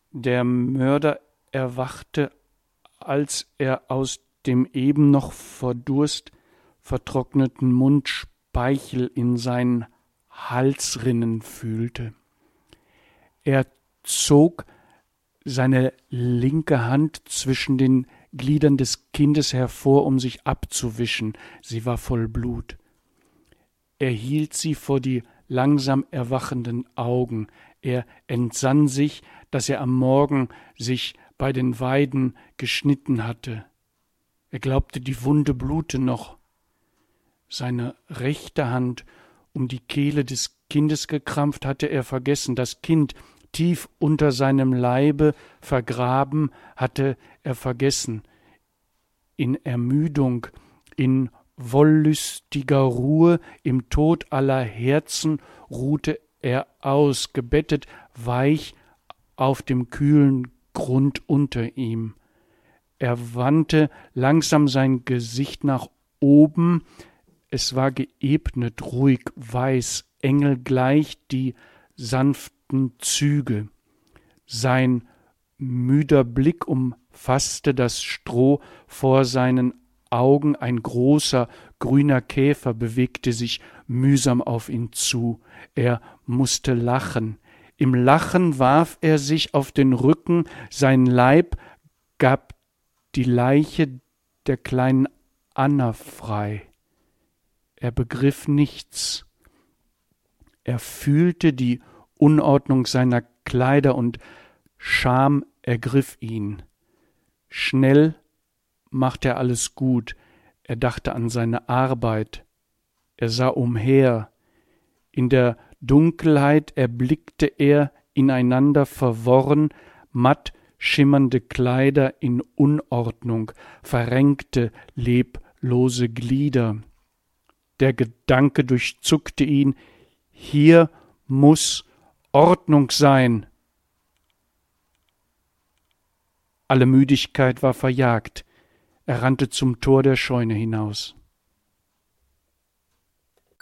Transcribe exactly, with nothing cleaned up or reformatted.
Der Mörder erwachte, als er aus dem eben noch vor Durst vertrockneten Mund Speichel in seinen Halsrinnen fühlte. Er zog seine linke Hand zwischen den Gliedern des Kindes hervor, um sich abzuwischen. Sie war voll Blut. Er hielt sie vor die langsam erwachenden Augen. Er entsann sich, dass er am Morgen sich bei den Weiden geschnitten hatte. Er glaubte, die Wunde blute noch. Seine rechte Hand um die Kehle des Kindes gekrampft, hatte er vergessen. Das Kind tief unter seinem Leibe vergraben hatte er vergessen. In Ermüdung, in wollüstiger Ruhe, im Tod aller Herzen ruhte er aus, gebettet weich auf dem kühlen Grund unter ihm. Er wandte langsam sein Gesicht nach oben. Es war geebnet, ruhig, weiß, engelgleich die sanften Züge. Sein müder Blick umfasste das Stroh vor seinen Augen. Ein großer, grüner Käfer bewegte sich mühsam auf ihn zu. Er musste lachen. Im Lachen warf er sich auf den Rücken, sein Leib gab die Leiche der kleinen Anna frei. Er begriff nichts. Er fühlte die Unordnung seiner Kleider und Scham ergriff ihn. Schnell machte er alles gut. Er dachte an seine Arbeit. Er sah umher. In der Dunkelheit erblickte er ineinander verworren, matt schimmernde Kleider in Unordnung, verrenkte, leblose Glieder. Der Gedanke durchzuckte ihn, hier muß Ordnung sein. Alle Müdigkeit war verjagt. Er rannte zum Tor der Scheune hinaus.